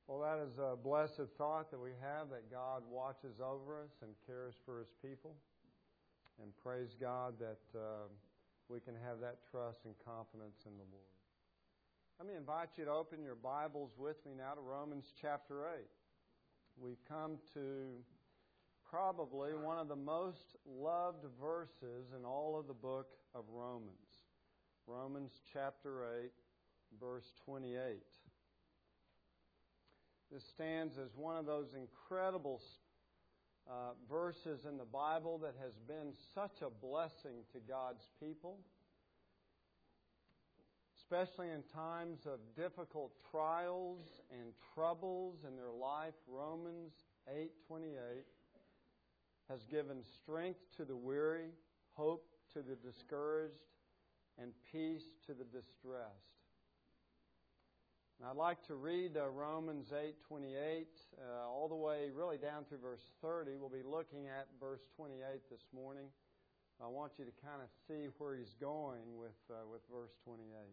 Well, that is a blessed thought that we have, that God watches over us and cares for His people. And praise God that we can have that trust and confidence in the Lord. Let me invite you to open your Bibles with me now to Romans chapter 8. We've come to probably one of the most loved verses in all of the book of Romans. Romans chapter 8, verse 28. This stands as one of those incredible verses in the Bible that has been such a blessing to God's people, especially in times of difficult trials and troubles in their life. Romans 8:28 has given strength to the weary, hope to the discouraged, and peace to the distressed. And I'd like to read Romans 8:28 all the way really down through verse 30. We'll be looking at verse 28 this morning. I want you to kind of see where he's going with verse 28.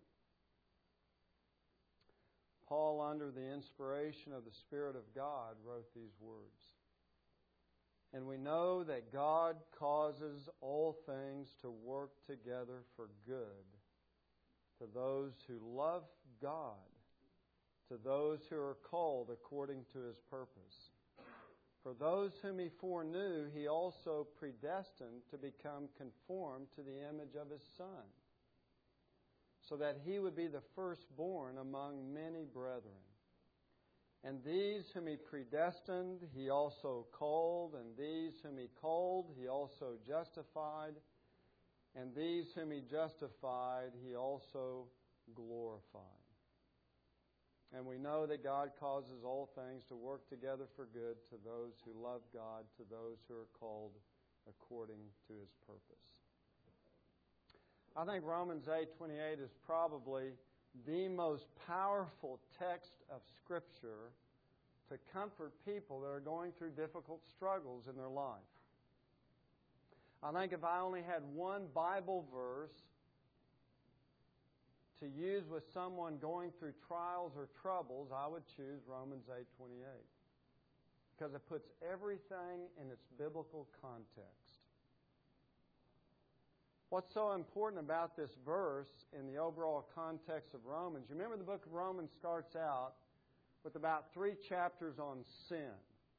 Paul, under the inspiration of the Spirit of God, wrote these words. And we know that God causes all things to work together for good to those who love God, to those who are called according to His purpose. For those whom He foreknew, He also predestined to become conformed to the image of His Son, so that He would be the firstborn among many brethren. And these whom He predestined, He also called, and these whom He called, He also justified, and these whom He justified, He also glorified. And we know that God causes all things to work together for good to those who love God, to those who are called according to His purpose. I think Romans 8:28 is probably the most powerful text of Scripture to comfort people that are going through difficult struggles in their life. I think if I only had one Bible verse to use with someone going through trials or troubles, I would choose Romans 8:28, because it puts everything in its biblical context. What's so important about this verse in the overall context of Romans, you remember the book of Romans starts out with about 3 chapters on sin.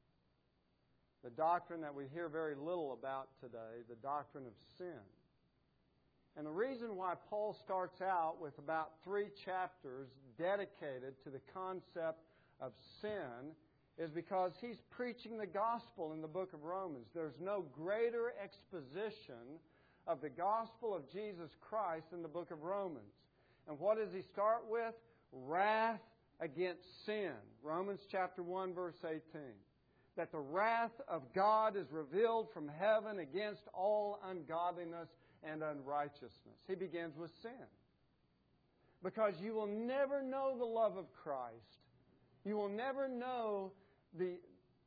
The doctrine that we hear very little about today, the doctrine of sin. And the reason why Paul starts out with about 3 chapters dedicated to the concept of sin is because he's preaching the gospel in the book of Romans. There's no greater exposition of the gospel of Jesus Christ in the book of Romans. And what does he start with? Wrath against sin. Romans chapter 1, verse 18. That the wrath of God is revealed from heaven against all ungodliness and unrighteousness. He begins with sin. Because you will never know the love of Christ. You will never know the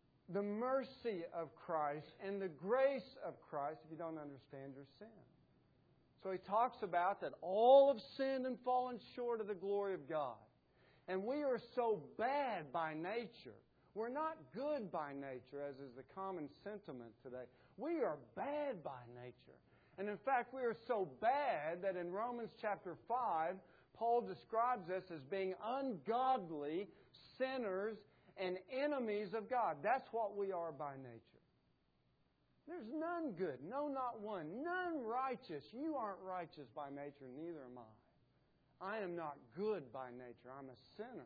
mercy of Christ and the grace of Christ if you don't understand your sin. So he talks about that all have sinned and fallen short of the glory of God. And we are so bad by nature. We're not good by nature, as is the common sentiment today. We are bad by nature. And in fact, we are so bad that in Romans chapter 5, Paul describes us as being ungodly, sinners, and enemies of God. That's what we are by nature. There's none good, no, not one. None righteous. You aren't righteous by nature, neither am I. I am not good by nature. I'm a sinner.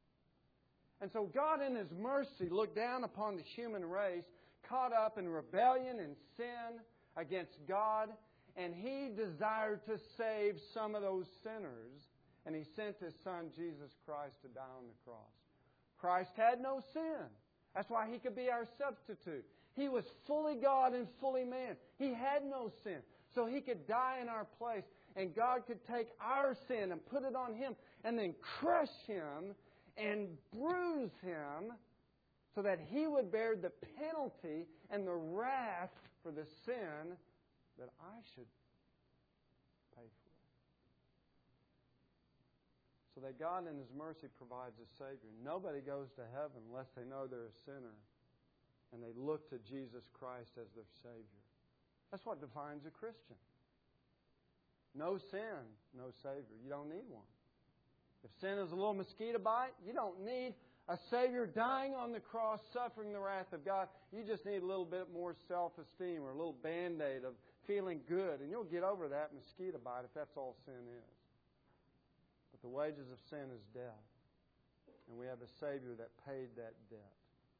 And so God in His mercy looked down upon the human race, caught up in rebellion and sin against God, and He desired to save some of those sinners, and He sent His Son, Jesus Christ, to die on the cross. Christ had no sin. That's why He could be our substitute. He was fully God and fully man. He had no sin. So He could die in our place, and God could take our sin and put it on Him, and then crush Him and bruise Him so that He would bear the penalty and the wrath for the sin that I should pay for. So that God in His mercy provides a Savior. Nobody goes to heaven unless they know they're a sinner and they look to Jesus Christ as their Savior. That's what defines a Christian. No sin, no Savior. You don't need one. If sin is a little mosquito bite, you don't need a Savior dying on the cross, suffering the wrath of God. You just need a little bit more self-esteem or a little Band-Aid of feeling good. And you'll get over that mosquito bite if that's all sin is. But the wages of sin is death. And we have a Savior that paid that debt.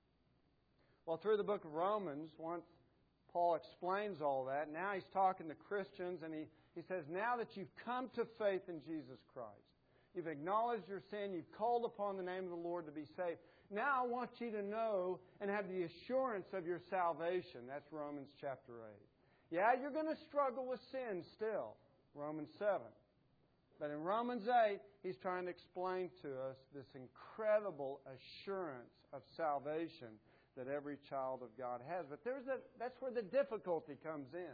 Well, through the book of Romans, once Paul explains all that, now he's talking to Christians and he says, now that you've come to faith in Jesus Christ, you've acknowledged your sin, you've called upon the name of the Lord to be saved, now I want you to know and have the assurance of your salvation. That's Romans chapter 8. Yeah, you're going to struggle with sin still. Romans 7. But in Romans 8, he's trying to explain to us this incredible assurance of salvation that every child of God has. But that's where the difficulty comes in.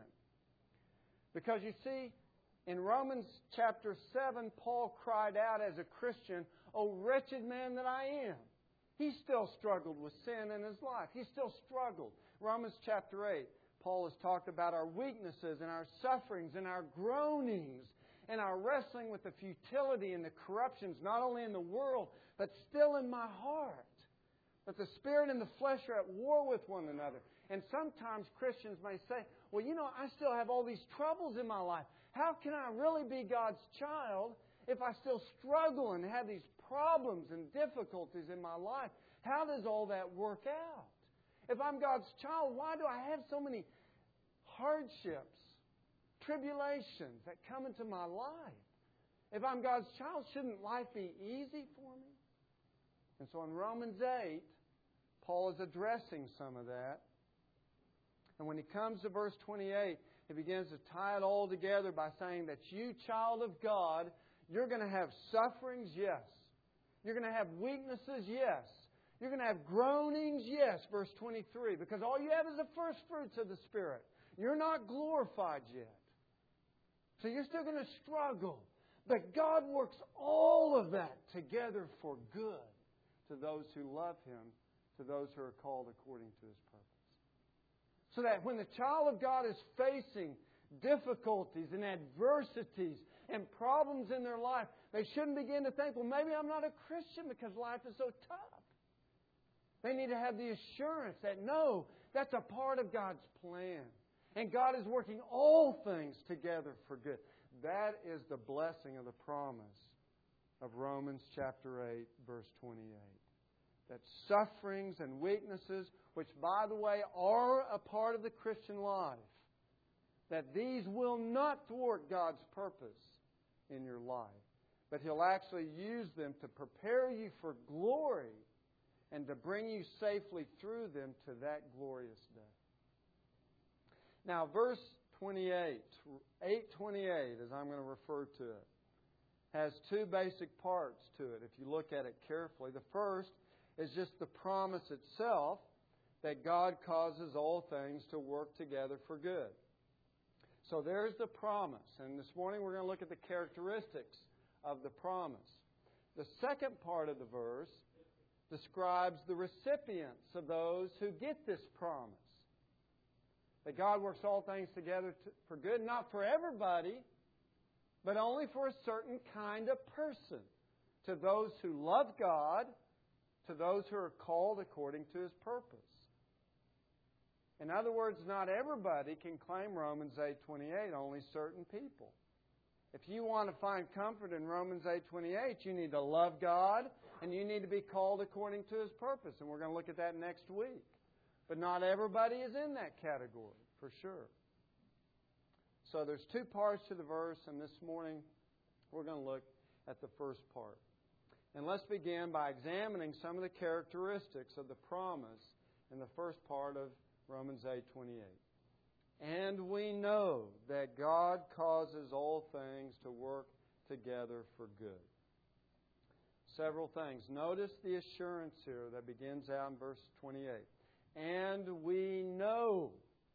Because you see, in Romans chapter 7, Paul cried out as a Christian, "O wretched man that I am." He still struggled with sin in his life. He still struggled. Romans chapter 8, Paul has talked about our weaknesses and our sufferings and our groanings and our wrestling with the futility and the corruptions, not only in the world, but still in my heart. That the Spirit and the flesh are at war with one another. And sometimes Christians may say, well, I still have all these troubles in my life. How can I really be God's child if I still struggle and have these problems and difficulties in my life? How does all that work out? If I'm God's child, why do I have so many hardships, tribulations that come into my life? If I'm God's child, shouldn't life be easy for me? And so in Romans 8, Paul is addressing some of that. And when he comes to verse 28, he begins to tie it all together by saying that you, child of God, you're going to have sufferings, yes. You're going to have weaknesses, yes. You're going to have groanings, yes, verse 23, because all you have is the first fruits of the Spirit. You're not glorified yet. So you're still going to struggle. But God works all of that together for good to those who love Him, to those who are called according to His purpose. So that when the child of God is facing difficulties and adversities and problems in their life, they shouldn't begin to think, well, maybe I'm not a Christian because life is so tough. They need to have the assurance that, no, that's a part of God's plan. And God is working all things together for good. That is the blessing of the promise of Romans chapter 8, verse 28. That sufferings and weaknesses, which, by the way, are a part of the Christian life, that these will not thwart God's purpose in your life. But He'll actually use them to prepare you for glory and to bring you safely through them to that glorious day. Now, verse 28, 8:28, as I'm going to refer to it, has two basic parts to it if you look at it carefully. The first is just the promise itself that God causes all things to work together for good. So there's the promise. And this morning we're going to look at the characteristics of the promise. The second part of the verse describes the recipients of those who get this promise. That God works all things together for good, not for everybody, but only for a certain kind of person. To those who love God, to those who are called according to His purpose. In other words, not everybody can claim Romans 8:28, only certain people. If you want to find comfort in Romans 8:28, you need to love God and you need to be called according to His purpose. And we're going to look at that next week. But not everybody is in that category, for sure. So there's two parts to the verse, and this morning we're going to look at the first part. And let's begin by examining some of the characteristics of the promise in the first part of Romans 8:28. And we know that God causes all things to work together for good. Several things. Notice the assurance here that begins out in verse 28. And we know.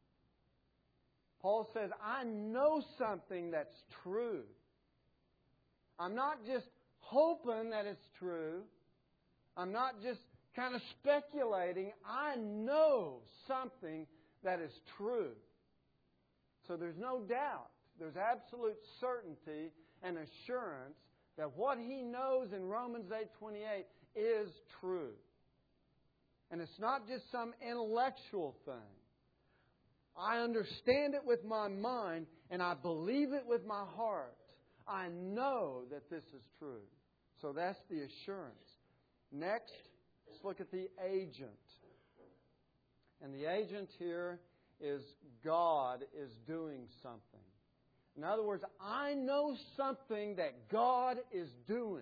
Paul says, I know something that's true. I'm not just hoping that it's true. I'm not just kind of speculating. I know something that is true. So there's no doubt. There's absolute certainty and assurance that what he knows in Romans 8:28 is true. And it's not just some intellectual thing. I understand it with my mind and I believe it with my heart. I know that this is true. So that's the assurance. Next, let's look at the agent. And the agent here is God is doing something. In other words, I know something that God is doing.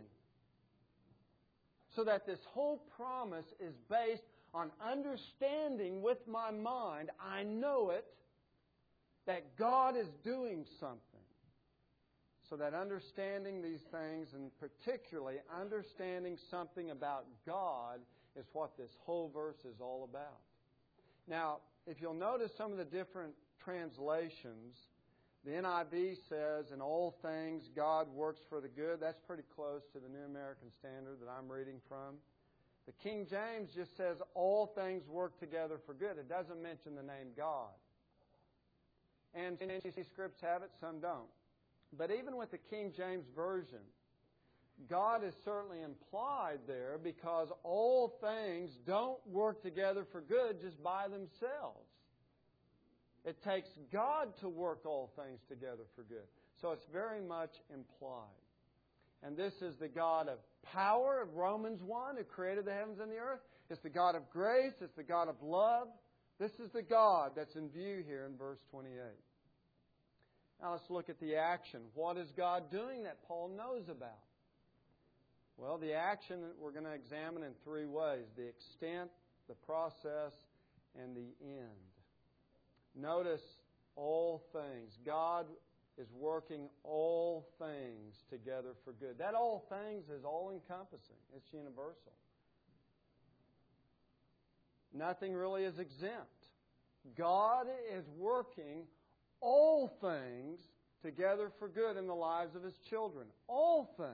So that this whole promise is based on understanding with my mind, I know it, that God is doing something. So that understanding these things, and particularly understanding something about God, is what this whole verse is all about. Now, if you'll notice some of the different translations, the NIV says, in all things God works for the good. That's pretty close to the New American Standard that I'm reading from. The King James just says, all things work together for good. It doesn't mention the name God. And some scripts have it, some don't. But even with the King James Version, God is certainly implied there because all things don't work together for good just by themselves. It takes God to work all things together for good. So it's very much implied. And this is the God of power of Romans 1 who created the heavens and the earth. It's the God of grace. It's the God of love. This is the God that's in view here in verse 28. Now let's look at the action. What is God doing that Paul knows about? Well, the action that we're going to examine in three ways. The extent, the process, and the end. Notice all things. God is working all things together for good. That all things is all-encompassing. It's universal. Nothing really is exempt. God is working all things together for good in the lives of His children. All things.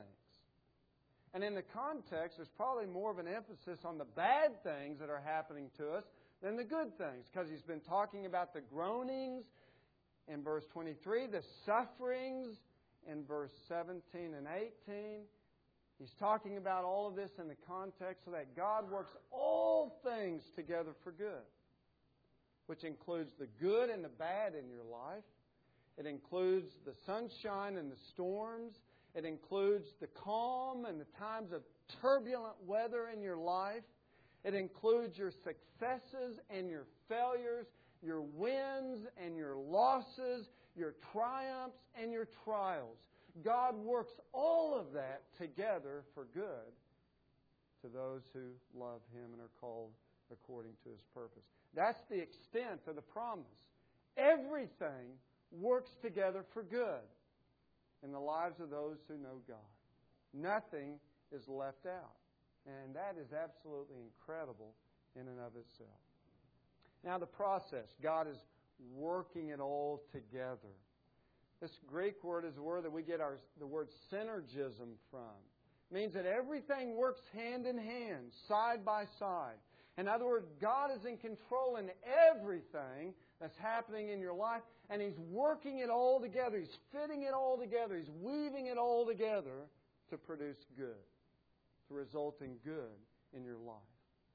And in the context, there's probably more of an emphasis on the bad things that are happening to us than the good things. Because He's been talking about the groanings in verse 23, the sufferings in verse 17 and 18. He's talking about all of this in the context so that God works all things together for good, which includes the good and the bad in your life. It includes the sunshine and the storms. It includes the calm and the times of turbulent weather in your life. It includes your successes and your failures, your wins and your losses, your triumphs and your trials. God works all of that together for good to those who love Him and are called according to His purpose. That's the extent of the promise. Everything works together for good in the lives of those who know God. Nothing is left out. And that is absolutely incredible in and of itself. Now the process. God is working it all together. This Greek word is a word that we get the word synergism from. It means that everything works hand in hand, side by side. In other words, God is in control in everything that's happening in your life, and He's working it all together. He's fitting it all together. He's weaving it all together to produce good, to result in good in your life.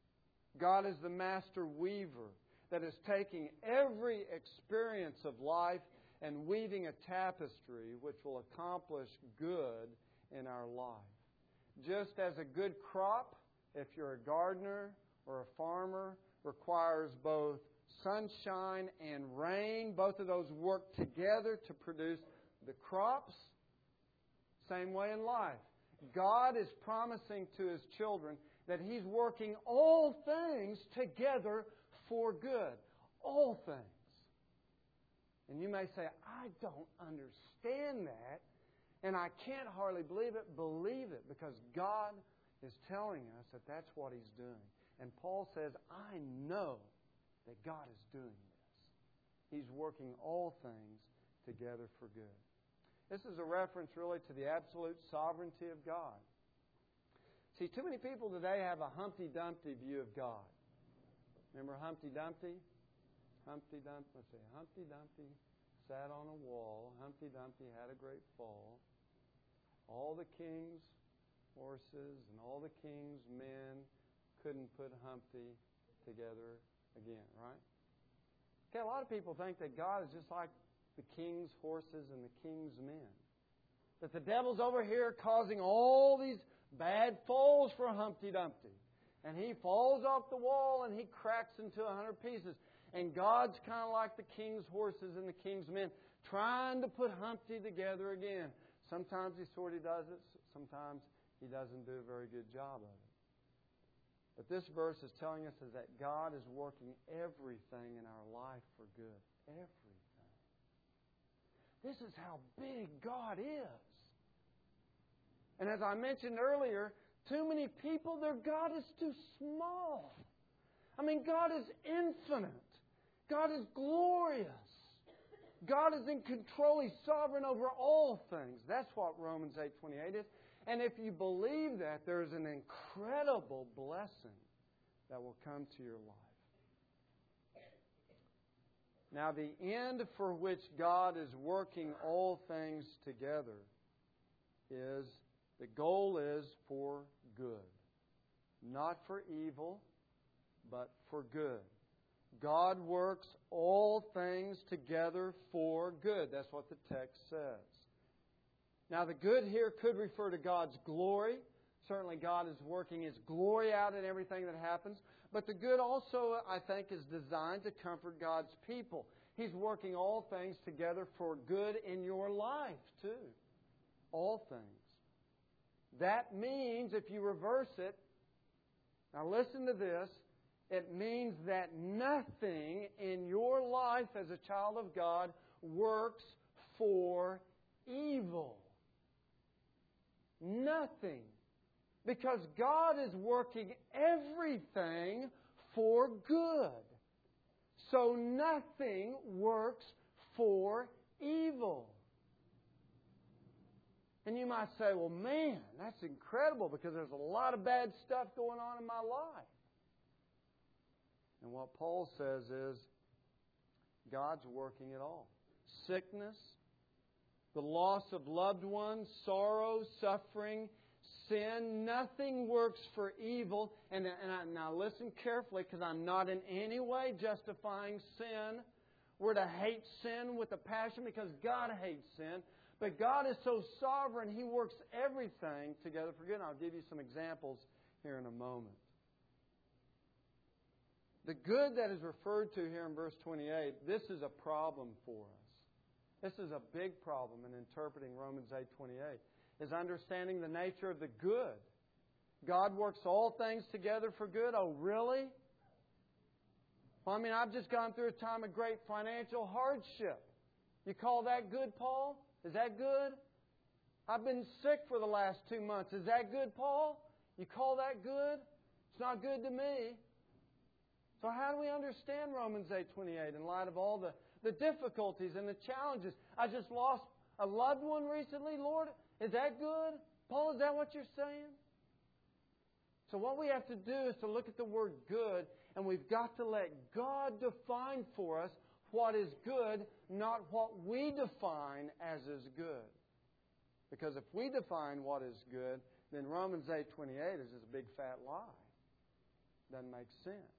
God is the master weaver that is taking every experience of life and weaving a tapestry which will accomplish good in our life. Just as a good crop, if you're a gardener or a farmer, requires both sunshine and rain. Both of those work together to produce the crops. Same way in life. God is promising to His children that He's working all things together for good. All things. And you may say, I don't understand that, and I can't hardly believe it. Believe it, because God is telling us that that's what He's doing. And Paul says, I know that God is doing this. He's working all things together for good. This is a reference really to the absolute sovereignty of God. See, too many people today have a Humpty Dumpty view of God. Remember Humpty Dumpty? Humpty Dumpty, let's see. Humpty Dumpty sat on a wall. Humpty Dumpty had a great fall. All the king's horses and all the king's men couldn't put Humpty together again, right? Okay, a lot of people think that God is just like the king's horses and the king's men. That the devil's over here causing all these bad falls for Humpty Dumpty. And he falls off the wall and he cracks into 100 pieces. And God's kind of like the king's horses and the king's men, trying to put Humpty together again. Sometimes he sort of does it. Sometimes he doesn't do a very good job of it. But this verse is telling us is that God is working everything in our life for good. Everything. This is how big God is. And as I mentioned earlier, too many people, their God is too small. I mean, God is infinite. God is glorious. God is in control. He's sovereign over all things. That's what Romans 8:28 is. And if you believe that, there's an incredible blessing that will come to your life. Now, the end for which God is working all things together is, the goal is for good. Not for evil, but for good. God works all things together for good. That's what the text says. Now, the good here could refer to God's glory. Certainly, God is working His glory out in everything that happens. But the good also, I think, is designed to comfort God's people. He's working all things together for good in your life, too. All things. That means, if you reverse it, now listen to this, it means that nothing in your life as a child of God works for evil. Nothing. Because God is working everything for good. So nothing works for evil. And you might say, well, man, that's incredible because there's a lot of bad stuff going on in my life. And what Paul says is, God's working it all. Sickness, the loss of loved ones, sorrow, suffering, sin, nothing works for evil. Now listen carefully, because I'm not in any way justifying sin. We're to hate sin with a passion because God hates sin. But God is so sovereign, He works everything together for good. And I'll give you some examples here in a moment. The good that is referred to here in verse 28, this is a problem for us. This is a big problem in interpreting Romans 8:28, is understanding the nature of the good. God works all things together for good. Oh, really? Well, I mean, I've just gone through a time of great financial hardship. You call that good, Paul? Is that good? I've been sick for the last 2 months. Is that good, Paul? You call that good? It's not good to me. So how do we understand Romans 8:28 in light of all the difficulties and the challenges? I just lost a loved one recently. Lord, is that good? Paul, is that what you're saying? So what we have to do is to look at the word good, and we've got to let God define for us what is good, not what we define as is good. Because if we define what is good, then Romans 8:28 is just a big fat lie. Doesn't make sense.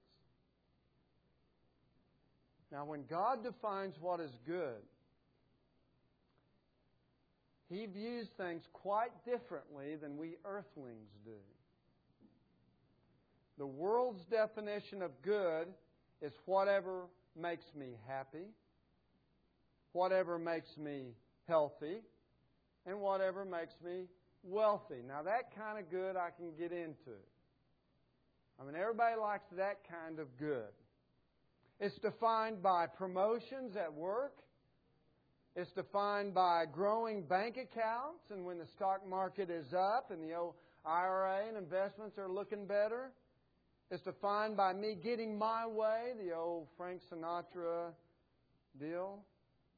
Now, when God defines what is good, He views things quite differently than we earthlings do. The world's definition of good is whatever makes me happy, whatever makes me healthy, and whatever makes me wealthy. Now, that kind of good I can get into. I mean, everybody likes that kind of good. It's defined by promotions at work. It's defined by growing bank accounts and when the stock market is up and the old IRA and investments are looking better. It's defined by me getting my way, the old Frank Sinatra deal.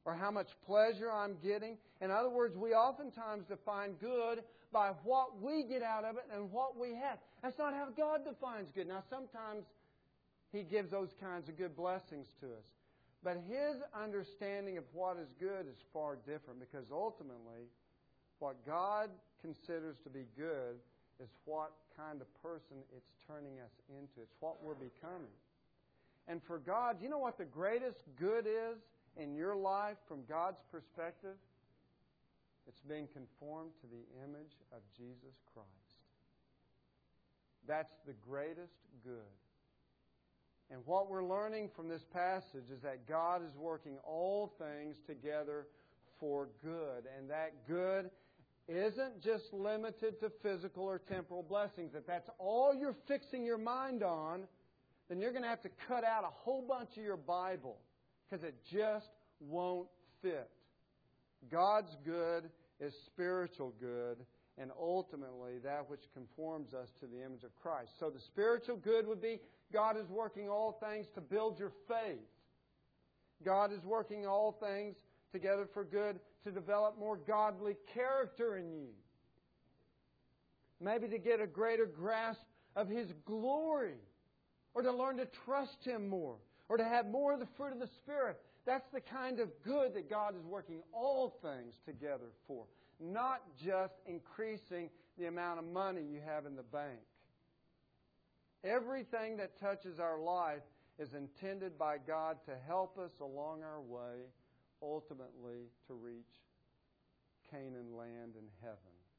or how much pleasure I'm getting. In other words, we oftentimes define good by what we get out of it and what we have. That's not how God defines good. Now, sometimes He gives those kinds of good blessings to us. But His understanding of what is good is far different, because ultimately, what God considers to be good is what kind of person it's turning us into. It's what we're becoming. And for God, you know what the greatest good is in your life from God's perspective? It's being conformed to the image of Jesus Christ. That's the greatest good. And what we're learning from this passage is that God is working all things together for good. And that good isn't just limited to physical or temporal blessings. If that's all you're fixing your mind on, then you're going to have to cut out a whole bunch of your Bible, because it just won't fit. God's good is spiritual good, and ultimately that which conforms us to the image of Christ. So the spiritual good would be God is working all things to build your faith. God is working all things together for good to develop more godly character in you. Maybe to get a greater grasp of His glory, or to learn to trust Him more, or to have more of the fruit of the Spirit. That's the kind of good that God is working all things together for. Not just increasing the amount of money you have in the bank. Everything that touches our life is intended by God to help us along our way, ultimately to reach Canaan land in heaven.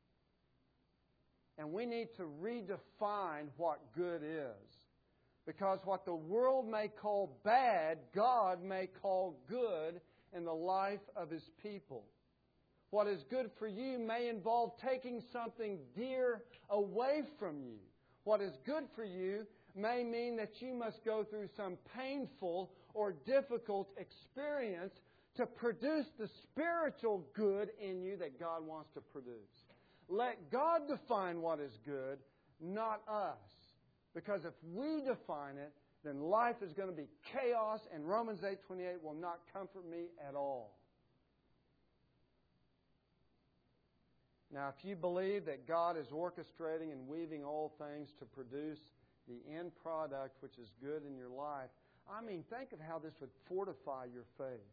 And we need to redefine what good is. Because what the world may call bad, God may call good in the life of His people. What is good for you may involve taking something dear away from you. What is good for you may mean that you must go through some painful or difficult experience to produce the spiritual good in you that God wants to produce. Let God define what is good, not us. Because if we define it, then life is going to be chaos, and Romans 8:28 will not comfort me at all. Now, if you believe that God is orchestrating and weaving all things to produce the end product which is good in your life, think of how this would fortify your faith.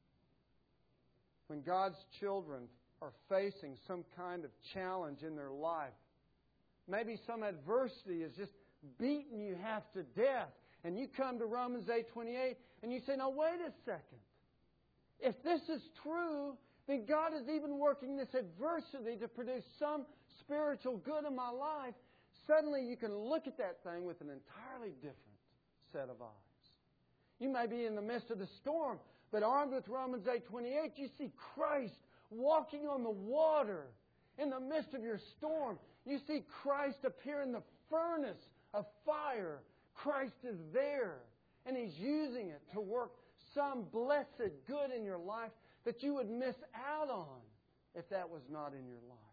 When God's children are facing some kind of challenge in their life, maybe some adversity is just beating you half to death, and you come to Romans 8:28 and you say, now wait a second. If this is true, then God is even working this adversity to produce some spiritual good in my life. Suddenly you can look at that thing with an entirely different set of eyes. You may be in the midst of the storm, but armed with Romans 8:28, you see Christ walking on the water in the midst of your storm. You see Christ appear in the furnace of fire. Christ is there, and He's using it to work some blessed good in your life that you would miss out on if that was not in your life.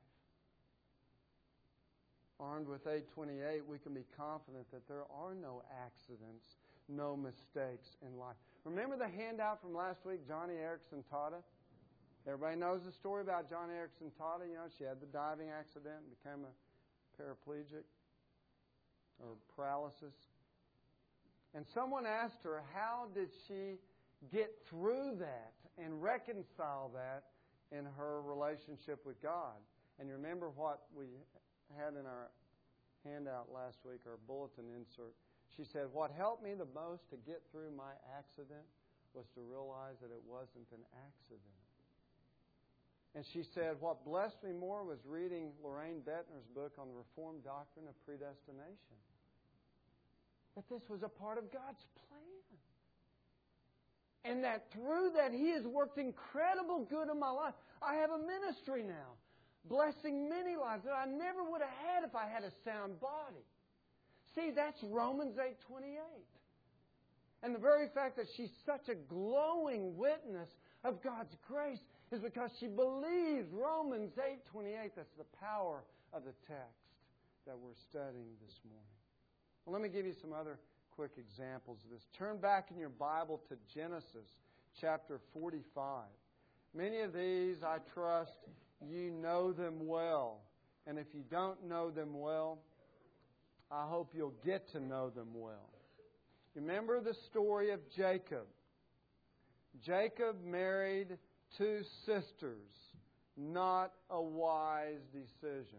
Armed with 8:28, we can be confident that there are no accidents, no mistakes in life. Remember the handout from last week, Johnny Erickson Tada? Everybody knows the story about Johnny Erickson Tada. She had the diving accident and became a paraplegic or paralysis. And someone asked her, how did she get through that and reconcile that in her relationship with God? And you remember what we had in our handout last week, our bulletin insert. She said, what helped me the most to get through my accident was to realize that it wasn't an accident. And she said, what blessed me more was reading Lorraine Bettner's book on the Reformed doctrine of predestination. That this was a part of God's plan. And that through that He has worked incredible good in my life. I have a ministry now, blessing many lives that I never would have had if I had a sound body. See, that's Romans 8:28. And the very fact that she's such a glowing witness of God's grace is because she believes Romans 8:28. That's the power of the text that we're studying this morning. Well, let me give you some other quick examples of this. Turn back in your Bible to Genesis chapter 45. Many of these, I trust, you know them well. And if you don't know them well, I hope you'll get to know them well. Remember the story of Jacob. Jacob married two sisters. Not a wise decision.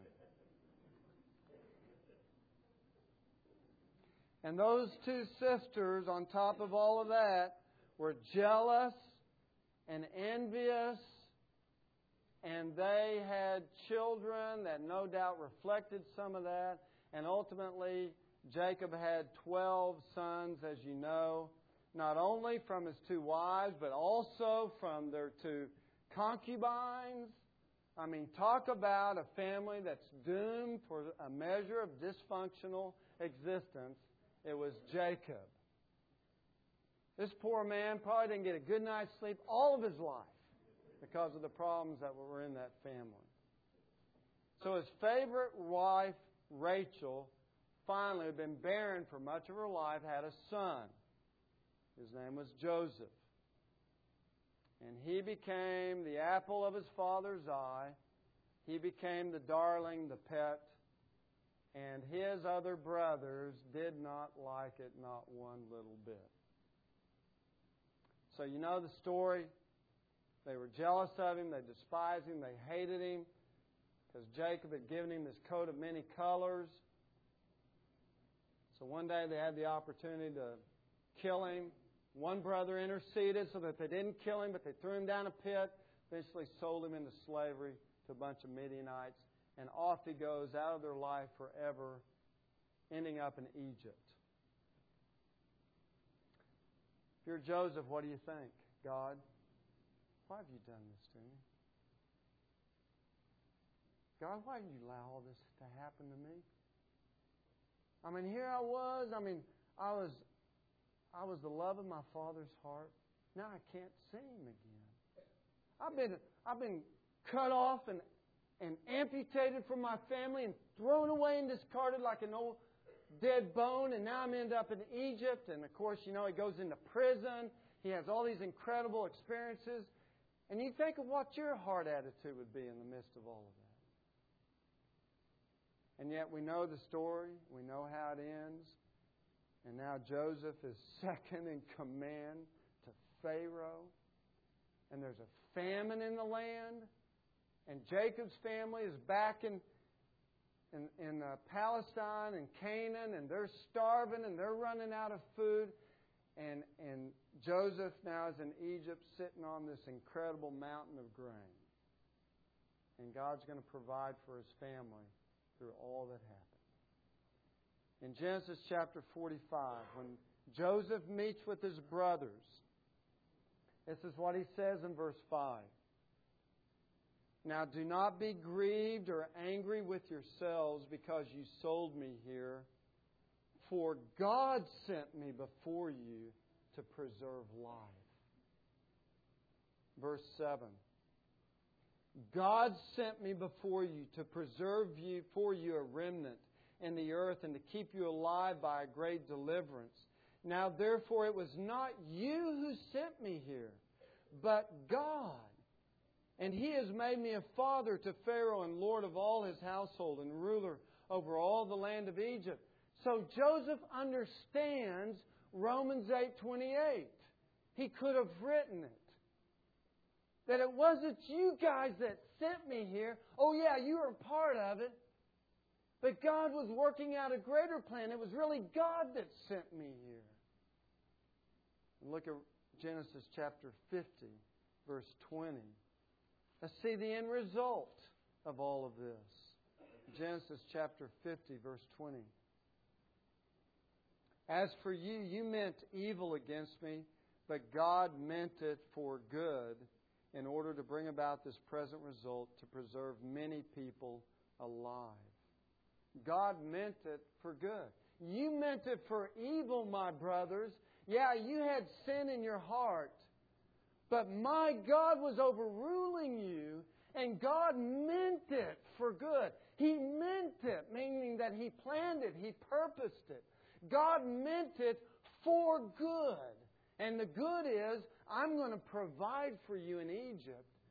And those two sisters, on top of all of that, were jealous and envious, and they had children that no doubt reflected some of that. And ultimately, Jacob had 12 sons, as you know, not only from his two wives, but also from their two concubines. I mean, talk about a family that's doomed for a measure of dysfunctional existence. It was Jacob. This poor man probably didn't get a good night's sleep all of his life because of the problems that were in that family. So his favorite wife, Rachel, finally had been barren for much of her life, had a son. His name was Joseph. And he became the apple of his father's eye. He became the darling, the pet. And his other brothers did not like it, not one little bit. So you know the story. They were jealous of him. They despised him. They hated him because Jacob had given him this coat of many colors. So one day they had the opportunity to kill him. One brother interceded so that they didn't kill him, but they threw him down a pit, eventually sold him into slavery to a bunch of Midianites, and off he goes out of their life forever, ending up in Egypt. If you're Joseph, what do you think? God, why have you done this to me? God, why did you allow all this to happen to me? I mean, here I was. I was the love of my Father's heart. Now I can't see Him again. I've been cut off and amputated from my family and thrown away and discarded like an old dead bone, and now I'm ended up in Egypt. And of course, you know, he goes into prison. He has all these incredible experiences. And you think of what your heart attitude would be in the midst of all of that. And yet we know the story. We know how it ends. And now Joseph is second in command to Pharaoh. And there's a famine in the land. And Jacob's family is back in Palestine and Canaan. And they're starving and they're running out of food. And Joseph now is in Egypt sitting on this incredible mountain of grain. And God's going to provide for His family through all that happened. In Genesis chapter 45, when Joseph meets with his brothers, this is what he says in verse 5. Now do not be grieved or angry with yourselves because you sold me here, for God sent me before you to preserve life. Verse 7. God sent me before you to preserve you for you a remnant in the earth and to keep you alive by a great deliverance. Now therefore it was not you who sent me here, but God. And He has made me a father to Pharaoh and lord of all his household and ruler over all the land of Egypt. So Joseph understands Romans 8:28. He could have written it. That it wasn't you guys that sent me here. Oh yeah, you were a part of it. But God was working out a greater plan. It was really God that sent me here. And look at Genesis chapter 50, verse 20. Let's see the end result of all of this. Genesis chapter 50, verse 20. As for you, you meant evil against me, but God meant it for good in order to bring about this present result to preserve many people alive. God meant it for good. You meant it for evil, my brothers. Yeah, you had sin in your heart. But my God was overruling you, and God meant it for good. He meant it, meaning that He planned it, He purposed it. God meant it for good. And the good is, I'm going to provide for you in Egypt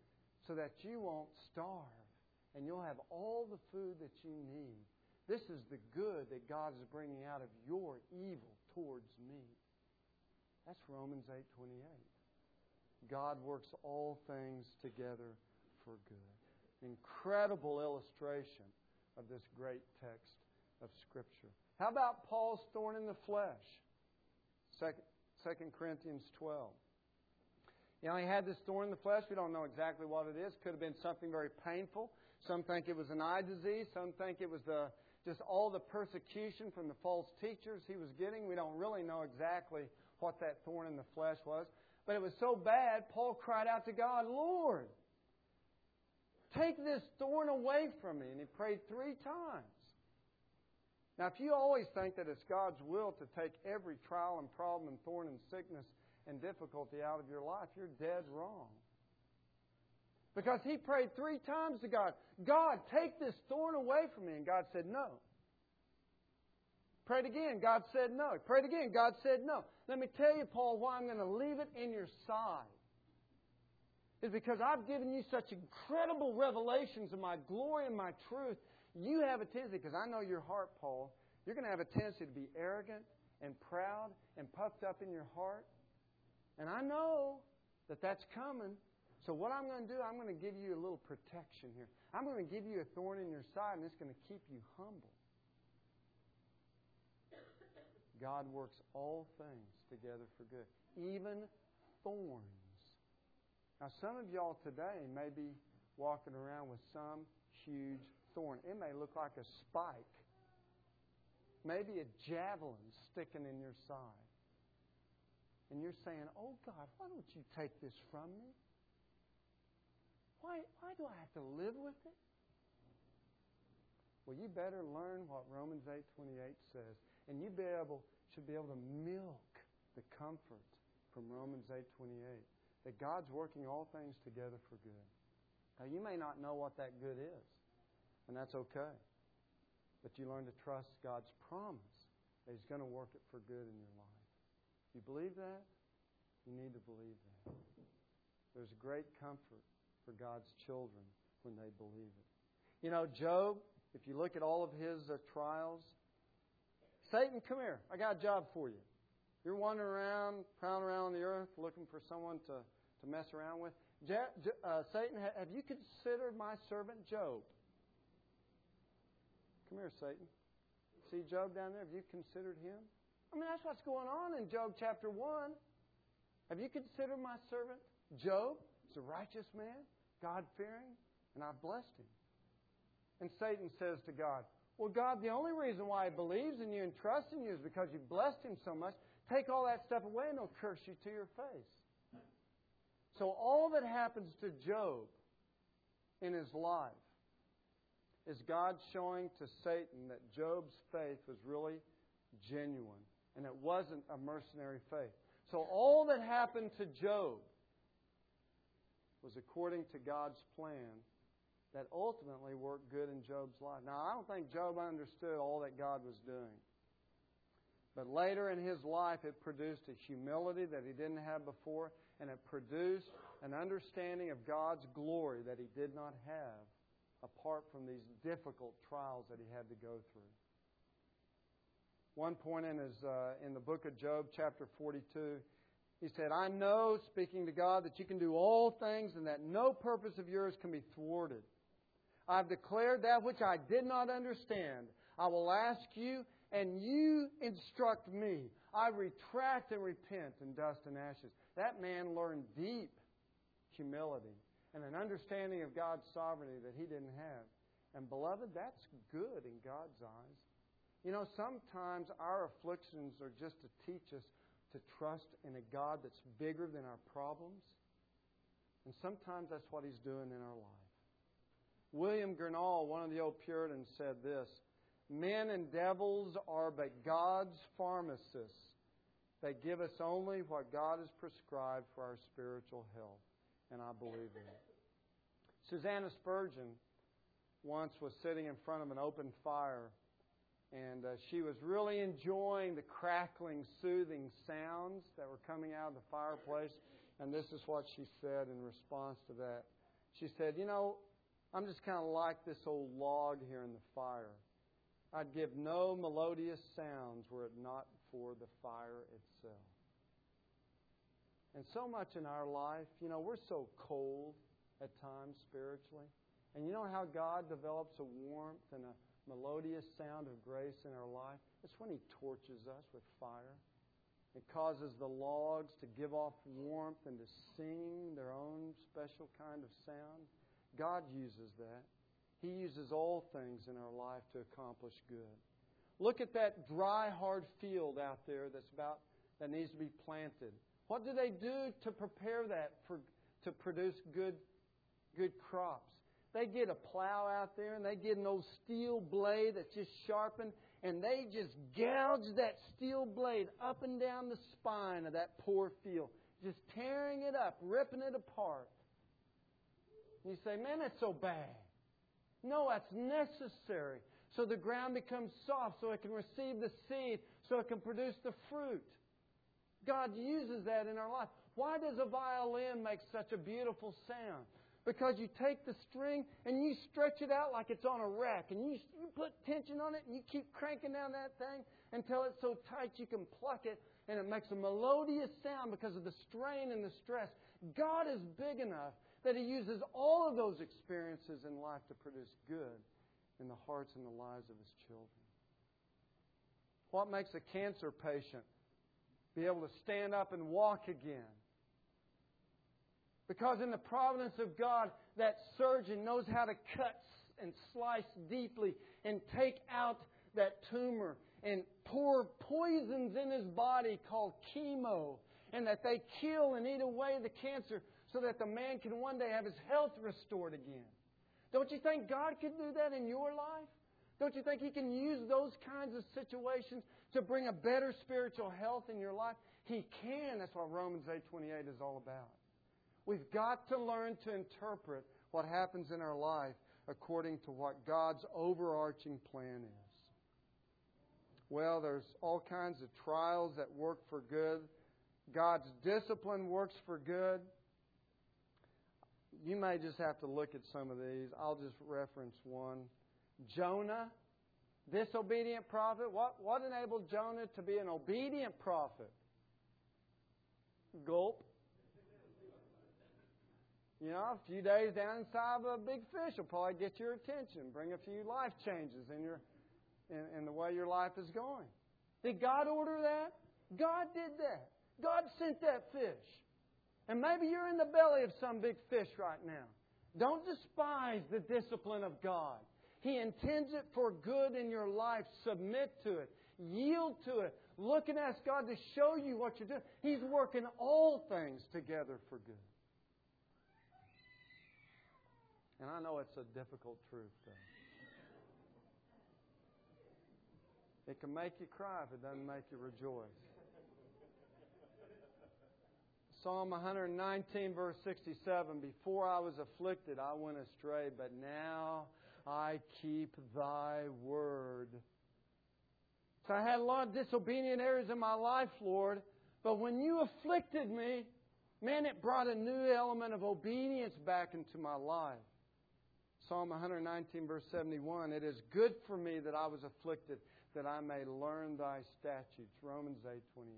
so that you won't starve and you'll have all the food that you need. This is the good that God is bringing out of your evil towards me. That's Romans 8:28. God works all things together for good. Incredible illustration of this great text of Scripture. How about Paul's thorn in the flesh? 2 Corinthians 12. You know, he had this thorn in the flesh. We don't know exactly what it is. Could have been something very painful. Some think it was an eye disease. Some think it was just all the persecution from the false teachers he was getting. We don't really know exactly what that thorn in the flesh was. But it was so bad, Paul cried out to God, Lord, take this thorn away from me. And he prayed 3 times. Now, if you always think that it's God's will to take every trial and problem and thorn and sickness and difficulty out of your life, you're dead wrong. Because he prayed 3 times to God, God, take this thorn away from me. And God said no. Prayed again, God said no. Prayed again, God said no. Let me tell you, Paul, why I'm going to leave it in your side. It's because I've given you such incredible revelations of my glory and my truth. You have a tendency, because I know your heart, Paul, you're going to have a tendency to be arrogant and proud and puffed up in your heart. And I know that that's coming. So what I'm going to do, I'm going to give you a little protection here. I'm going to give you a thorn in your side, and it's going to keep you humble. God works all things together for good, even thorns. Now, some of y'all today may be walking around with some huge thorn. It may look like a spike, maybe a javelin sticking in your side. And you're saying, oh God, why don't you take this from me? Why do I have to live with it? Well, you better learn what Romans 8:28 says. And you should be able to milk the comfort from Romans 8:28. That God's working all things together for good. Now, you may not know what that good is. And that's okay. But you learn to trust God's promise that He's going to work it for good in your life. You believe that? You need to believe that. There's great comfort for God's children when they believe it. You know, Job, if you look at all of his trials, Satan, come here. I got a job for you. You're wandering around, prowling around the earth, looking for someone to mess around with. Satan, have you considered my servant Job? Come here, Satan. See Job down there? Have you considered him? I mean, that's what's going on in Job chapter 1. Have you considered my servant Job? He's a righteous man, God-fearing, and I've blessed him. And Satan says to God, well, God, the only reason why he believes in you and trusts in you is because you've blessed him so much. Take all that stuff away and he'll curse you to your face. So all that happens to Job in his life is God showing to Satan that Job's faith was really genuine and it wasn't a mercenary faith. So all that happened to Job was according to God's plan that ultimately worked good in Job's life. Now, I don't think Job understood all that God was doing. But later in his life, it produced a humility that he didn't have before, and it produced an understanding of God's glory that he did not have apart from these difficult trials that he had to go through. One point in the book of Job, chapter 42, he said, I know, speaking to God, that you can do all things and that no purpose of yours can be thwarted. I've declared that which I did not understand. I will ask you, and you instruct me. I retract and repent in dust and ashes. That man learned deep humility and an understanding of God's sovereignty that he didn't have. And beloved, that's good in God's eyes. You know, sometimes our afflictions are just to teach us to trust in a God that's bigger than our problems. And sometimes that's what He's doing in our life. William Gurnall, one of the old Puritans, said this, men and devils are but God's pharmacists. They give us only what God has prescribed for our spiritual health. And I believe that. Susanna Spurgeon once was sitting in front of an open fire, and she was really enjoying the crackling, soothing sounds that were coming out of the fireplace. And this is what she said in response to that. She said, I'm just kind of like this old log here in the fire. I'd give no melodious sounds were it not for the fire itself. And so much in our life, we're so cold at times spiritually. And you know how God develops a warmth and a melodious sound of grace in our life? It's when He torches us with fire. It causes the logs to give off warmth and to sing their own special kind of sound. God uses that. He uses all things in our life to accomplish good. Look at that dry, hard field out there that needs to be planted. What do they do to prepare that to produce good crops? They get a plow out there and they get an old steel blade that's just sharpened, and they just gouge that steel blade up and down the spine of that poor field, just tearing it up, ripping it apart. And you say, man, that's so bad. No, that's necessary. So the ground becomes soft, so it can receive the seed, so it can produce the fruit. God uses that in our life. Why does a violin make such a beautiful sound? Because you take the string and you stretch it out like it's on a rack, and you put tension on it and you keep cranking down that thing until it's so tight you can pluck it, and it makes a melodious sound because of the strain and the stress. God is big enough that He uses all of those experiences in life to produce good in the hearts and the lives of His children. What makes a cancer patient be able to stand up and walk again? Because in the providence of God, that surgeon knows how to cut and slice deeply and take out that tumor and pour poisons in his body called chemo, and that they kill and eat away the cancer so that the man can one day have his health restored again. Don't you think God could do that in your life? Don't you think He can use those kinds of situations to bring a better spiritual health in your life? He can. That's what Romans 8:28 is all about. We've got to learn to interpret what happens in our life according to what God's overarching plan is. Well, there's all kinds of trials that work for good. God's discipline works for good. You may just have to look at some of these. I'll just reference one. Jonah, disobedient prophet. What enabled Jonah to be an obedient prophet? Gulp. A few days down inside of a big fish will probably get your attention, bring a few life changes in the way your life is going. Did God order that? God did that. God sent that fish. And maybe you're in the belly of some big fish right now. Don't despise the discipline of God. He intends it for good in your life. Submit to it. Yield to it. Look and ask God to show you what you're doing. He's working all things together for good. And I know it's a difficult truth, though. It can make you cry if it doesn't make you rejoice. Psalm 119, verse 67, before I was afflicted, I went astray, but now I keep Thy word. So I had a lot of disobedient areas in my life, Lord, but when You afflicted me, man, it brought a new element of obedience back into my life. Psalm 119, verse 71, it is good for me that I was afflicted, that I may learn Thy statutes. Romans 8:28.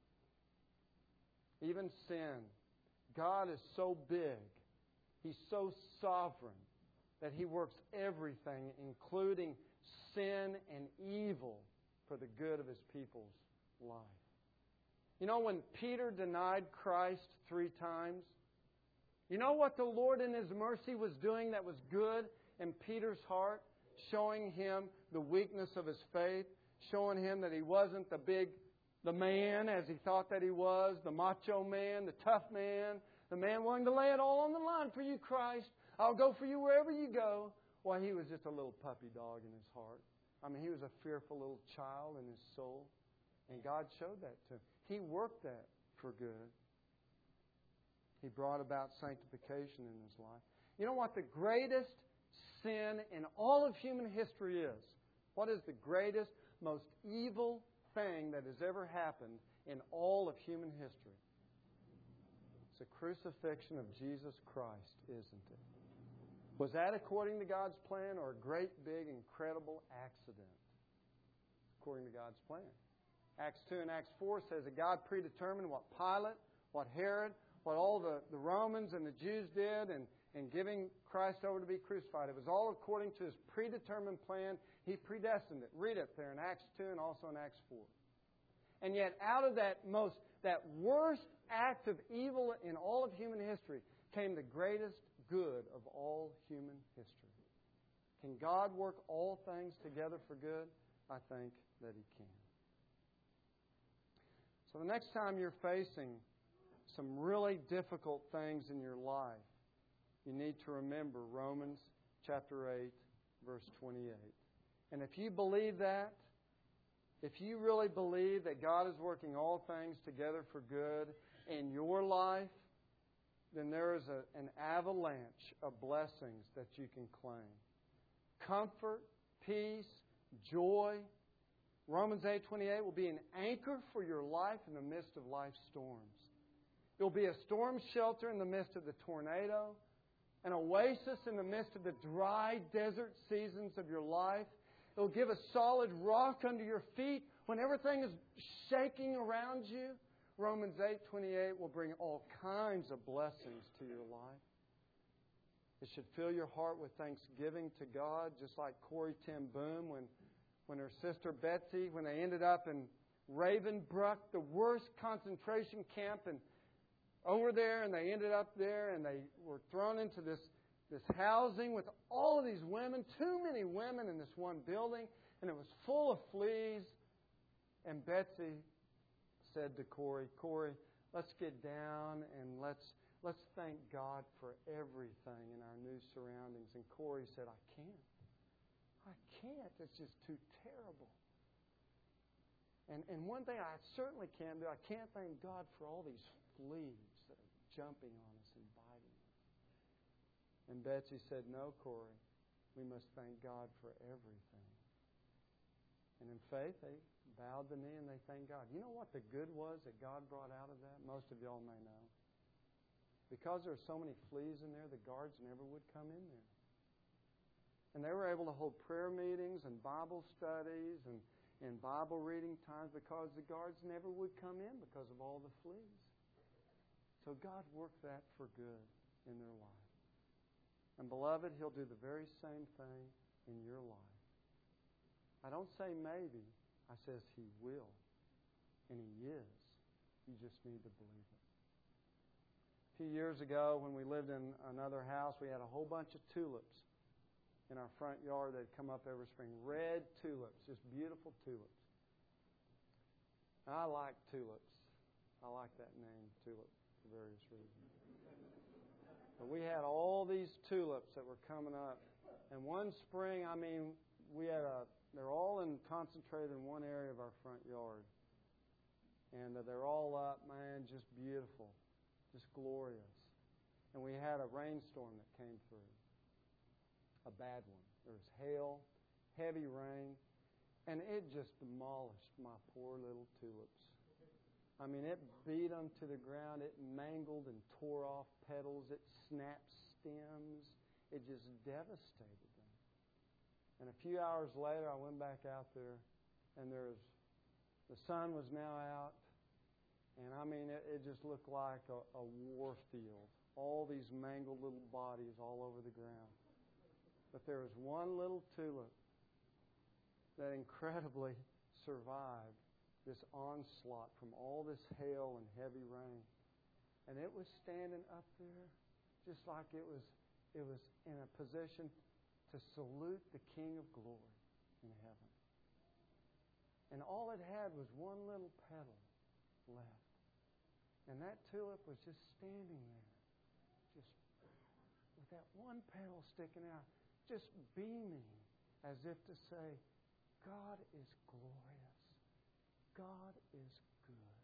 Even sin. God is so big. He's so sovereign that He works everything, including sin and evil, for the good of His people's life. When Peter denied Christ 3 times, you know what the Lord in His mercy was doing that was good in Peter's heart? Showing him the weakness of his faith, showing him that he wasn't the man as he thought that he was, the macho man, the tough man, the man willing to lay it all on the line for You, Christ. I'll go for You wherever You go. Well, he was just a little puppy dog in his heart. He was a fearful little child in his soul. And God showed that to him. He worked that for good. He brought about sanctification in his life. You know what the greatest sin in all of human history is? What is the greatest, most evil thing that has ever happened in all of human history? It's a crucifixion of Jesus Christ, isn't it? Was that according to God's plan or a great, big, incredible accident? According to God's plan. Acts 2 and Acts 4 says that God predetermined what Pilate, what Herod, what all the Romans and the Jews did in giving Christ over to be crucified. It was all according to His predetermined plan. He predestined it. Read it there in Acts 2 and also in Acts 4. And yet out of that worst act of evil in all of human history came the greatest good of all human history. Can God work all things together for good? I think that He can. So the next time you're facing some really difficult things in your life, you need to remember Romans chapter 8, verse 28. And if you believe that, if you really believe that God is working all things together for good in your life, then there is an avalanche of blessings that you can claim. Comfort, peace, joy. Romans 8:28 will be an anchor for your life in the midst of life's storms. It will be a storm shelter in the midst of the tornado, an oasis in the midst of the dry desert seasons of your life. It will give a solid rock under your feet when everything is shaking around you. Romans 8:28 will bring all kinds of blessings to your life. It should fill your heart with thanksgiving to God, just like Corrie ten Boom when her sister Betsy, when they ended up in Ravensbrück, the worst concentration camp, and over there, and they ended up there, and they were thrown into this housing with all of these women, too many women in this one building, and it was full of fleas. And Betsy said to Corrie, let's get down and let's thank God for everything in our new surroundings. And Corrie said, I can't. It's just too terrible. And one thing I certainly can do, I can't thank God for all these fleas that are jumping on us and biting us. And Betsy said, no, Corrie, we must thank God for everything. And in faith, they bowed the knee and they thanked God. You know what the good was that God brought out of that? Most of y'all may know. Because there were so many fleas in there, the guards never would come in there. And they were able to hold prayer meetings and Bible studies and Bible reading times because the guards never would come in because of all the fleas. So God worked that for good in their life. And beloved, He'll do the very same thing in your life. I don't say maybe, I says He will. And He is. You just need to believe it. A few years ago, when we lived in another house, we had a whole bunch of tulips in our front yard. They'd come up every spring. Red tulips, just beautiful tulips. I like tulips. I like that name, tulip, for various reasons. But we had all these tulips that were coming up. And one spring, they're all concentrated in one area of our front yard. And they're all up, man, just beautiful, just glorious. And we had a rainstorm that came through, a bad one. There was hail, heavy rain, and it just demolished my poor little tulips. I mean, it beat them to the ground. It mangled and tore off petals. It snapped stems. It just devastated them. And a few hours later, I went back out there, and the sun was now out. And I mean, it just looked like a war field. All these mangled little bodies all over the ground. But there was one little tulip that incredibly survived this onslaught from all this hail and heavy rain. And it was standing up there just like it was in a position to salute the King of Glory in heaven. And all it had was one little petal left. And that tulip was just standing there, just with that one petal sticking out, just beaming as if to say, God is glorious. God is good.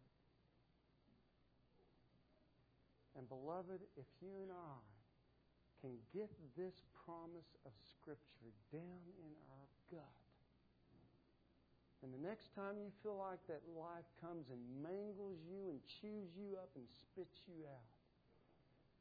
And beloved, if you and I can get this promise of Scripture down in our gut, and the next time you feel like that life comes and mangles you and chews you up and spits you out,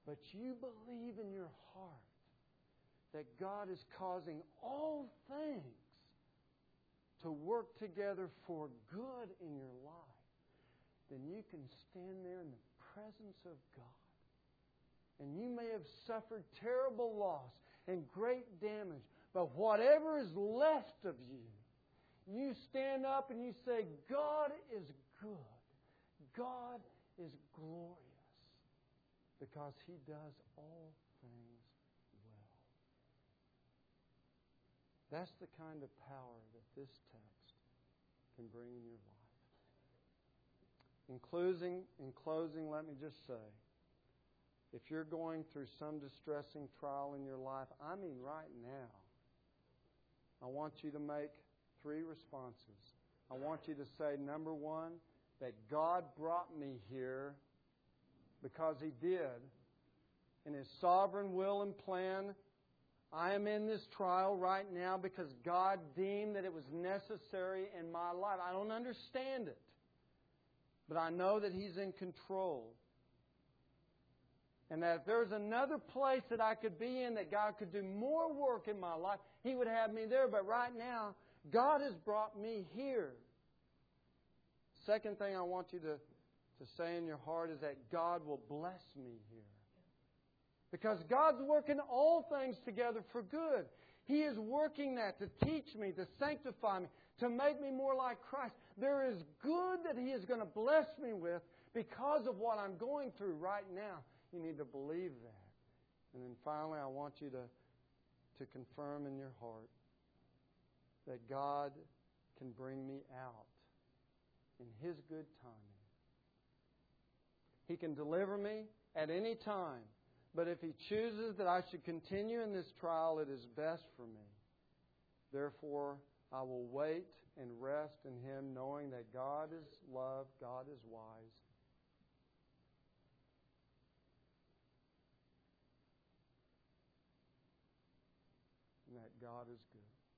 but you believe in your heart that God is causing all things to work together for good in your life, then you can stand there in the presence of God. And you may have suffered terrible loss and great damage, but whatever is left of you, you stand up and you say, God is good. God is glorious because He does all things well. That's the kind of power that this text can bring in your life. In closing, let me just say, if you're going through some distressing trial in your life, I mean right now, I want you to make 3 responses. I want you to say, number 1, that God brought me here because He did. In His sovereign will and plan, I am in this trial right now because God deemed that it was necessary in my life. I don't understand it, but I know that He's in control. And that if there's another place that I could be in, that God could do more work in my life, He would have me there. But right now, God has brought me here. Second thing I want you to say in your heart is that God will bless me here. Because God's working all things together for good. He is working that to teach me, to sanctify me, to make me more like Christ. There is good that He is going to bless me with because of what I'm going through right now. You need to believe that. And then finally, I want you to confirm in your heart that God can bring me out in His good timing. He can deliver me at any time. But if He chooses that I should continue in this trial, it is best for me. Therefore, I will wait and rest in Him, knowing that God is love, God is wise, and that God is good.